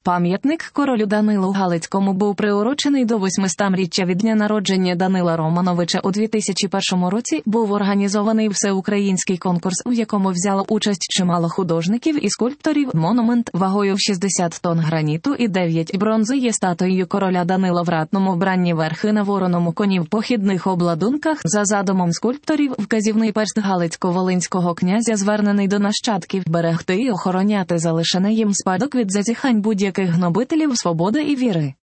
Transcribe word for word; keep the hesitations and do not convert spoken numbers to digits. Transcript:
Пам'ятник королю Данилу Галицькому був приурочений до восьмистоліття від дня народження Данила Романовича. У дві тисячі першому році був організований всеукраїнський конкурс, у якому взяло участь чимало художників і скульпторів. Монумент вагою в шістдесят тонн граніту і дев'ять бронзи є статуєю короля Данила в ратному вбранні, верхи на вороному коні, в похідних обладунках. За задумом скульпторів, вказівний перст галицько-волинського князя звернений до нащадків берегти і охороняти залишений їм спадок від зазіхань будь-яких гнобителів свободи і віри.